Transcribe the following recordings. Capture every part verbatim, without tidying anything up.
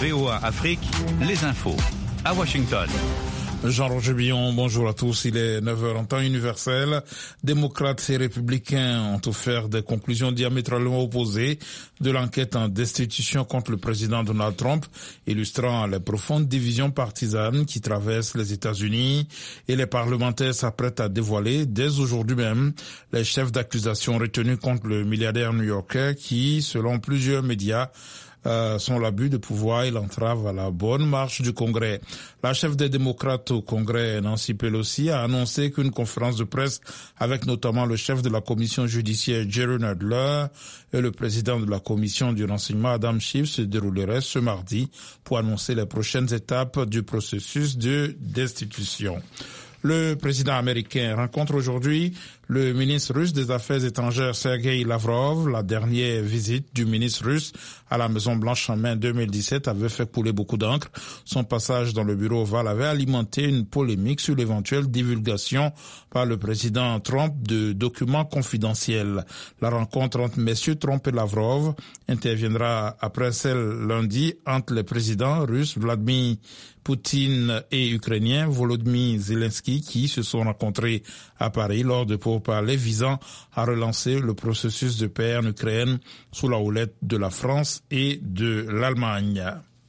V O A Afrique, les infos. À Washington. Jean-Roger Billon, bonjour à tous. Il est neuf heures en temps universel. Démocrates et républicains ont offert des conclusions diamétralement opposées de l'enquête en destitution contre le président Donald Trump, illustrant les profondes divisions partisanes qui traversent les États-Unis. Et les parlementaires s'apprêtent à dévoiler dès aujourd'hui même les chefs d'accusation retenus contre le milliardaire new-yorkais qui, selon plusieurs médias, Euh, sont l'abus de pouvoir et l'entrave à la bonne marche du Congrès. La chef des démocrates au Congrès, Nancy Pelosi, a annoncé qu'une conférence de presse avec notamment le chef de la commission judiciaire Jerry Nadler et le président de la commission du renseignement Adam Schiff se déroulerait ce mardi pour annoncer les prochaines étapes du processus de destitution. Le président américain rencontre aujourd'hui le ministre russe des Affaires étrangères Sergei Lavrov. La dernière visite du ministre russe à la Maison-Blanche en mai deux mille dix-sept avait fait couler beaucoup d'encre. Son passage dans le bureau ovale avait alimenté une polémique sur l'éventuelle divulgation par le président Trump de documents confidentiels. La rencontre entre messieurs Trump et Lavrov interviendra après celle lundi entre les présidents russes Vladimir Poutine et ukrainien Volodymyr Zelensky qui se sont rencontrés à Paris lors de pourparlers visant à relancer le processus de paix en Ukraine sous la houlette de la France et de l'Allemagne.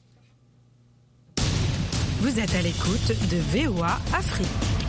Vous êtes à l'écoute de V O A Afrique.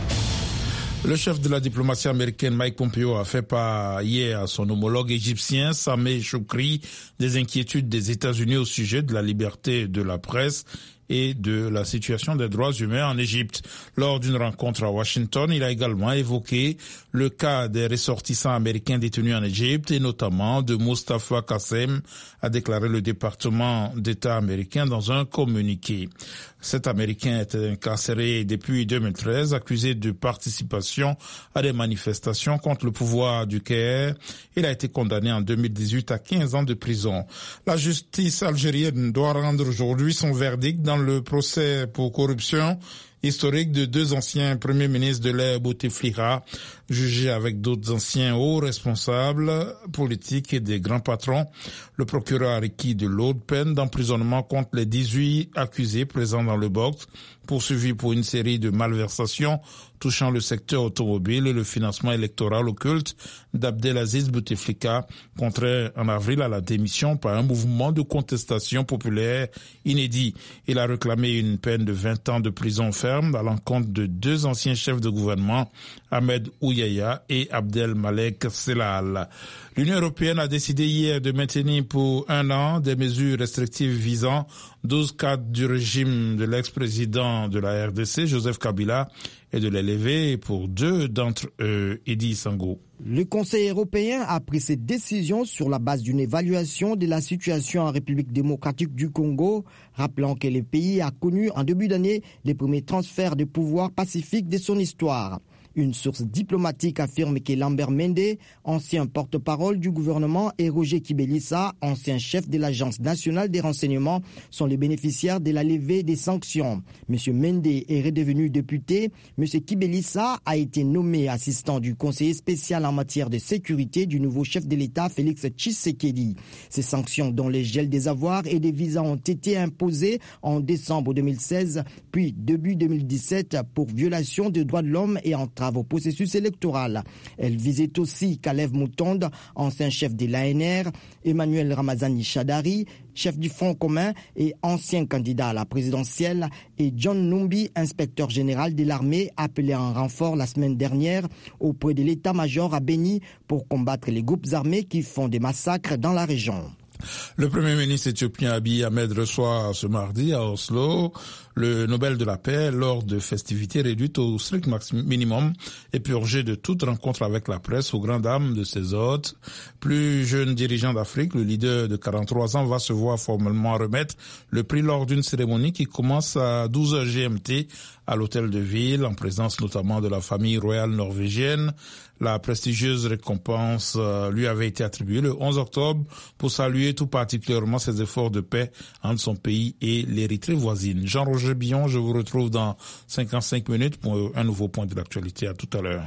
Le chef de la diplomatie américaine Mike Pompeo a fait part hier à son homologue égyptien Sameh Choukri des inquiétudes des États-Unis au sujet de la liberté de la presse et de la situation des droits humains en Égypte. Lors d'une rencontre à Washington, il a également évoqué le cas des ressortissants américains détenus en Égypte et notamment de Mustafa Qassem, a déclaré le département d'État américain dans un communiqué. Cet Américain était incarcéré depuis deux mille treize, accusé de participation à des manifestations contre le pouvoir du Caire. Il a été condamné en deux mille dix-huit à quinze ans de prison. La justice algérienne doit rendre aujourd'hui son verdict dans le procès pour corruption historique de deux anciens premiers ministres de l'ère Bouteflika, jugés avec d'autres anciens hauts responsables politiques et des grands patrons. Le procureur a requis de lourdes peines d'emprisonnement contre les dix-huit accusés présents dans le box, poursuivis pour une série de malversations touchant le secteur automobile et le financement électoral occulte d'Abdelaziz Bouteflika, contraire en avril à la démission par un mouvement de contestation populaire inédit. Il a réclamé une peine de vingt ans de prison ferme à l'encontre de deux anciens chefs de gouvernement, Ahmed Ouyaya et Abdelmalek Selal. L'Union européenne a décidé hier de maintenir pour un an des mesures restrictives visant douze cadres du régime de l'ex-président de la R D C, Joseph Kabila, et de les lever pour deux d'entre eux, Edi Sango. Le Conseil européen a pris cette décision sur la base d'une évaluation de la situation en République démocratique du Congo, rappelant que le pays a connu en début d'année les premiers transferts de pouvoir pacifiques de son histoire. Une source diplomatique affirme que Lambert Mende, ancien porte-parole du gouvernement, et Roger Kibelissa, ancien chef de l'Agence nationale des renseignements, sont les bénéficiaires de la levée des sanctions. M. Mende est redevenu député. M. Kibelissa a été nommé assistant du conseiller spécial en matière de sécurité du nouveau chef de l'État, Félix Tshisekedi. Ces sanctions, dont les gels des avoirs et des visas, ont été imposées en décembre deux mille seize, puis début deux mille dix-sept pour violation des droits de l'homme et entrave au processus électoral. Elle visait aussi Kalev Moutonde, ancien chef de l'A N R, Emmanuel Ramazani Chadari, chef du Front commun et ancien candidat à la présidentielle, et John Numbi, inspecteur général de l'armée, appelé en renfort la semaine dernière auprès de l'état-major à Beni pour combattre les groupes armés qui font des massacres dans la région. Le Premier ministre éthiopien Abiy Ahmed reçoit ce mardi à Oslo le Nobel de la paix lors de festivités réduites au strict minimum et purgées de toute rencontre avec la presse aux grandes dames de ses hôtes. Plus jeune dirigeant d'Afrique, le leader de quarante-trois ans va se voir formellement remettre le prix lors d'une cérémonie qui commence à douze heures G M T à l'hôtel de ville, en présence notamment de la famille royale norvégienne. La prestigieuse récompense lui avait été attribuée le onze octobre pour saluer tout particulièrement ses efforts de paix entre son pays et l'Érythrée voisine. Jean-Roger Billon, je vous retrouve dans cinquante-cinq minutes pour un nouveau point de l'actualité. À tout à l'heure.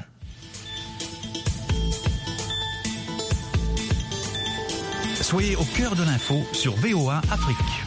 Soyez au cœur de l'info sur V O A Afrique.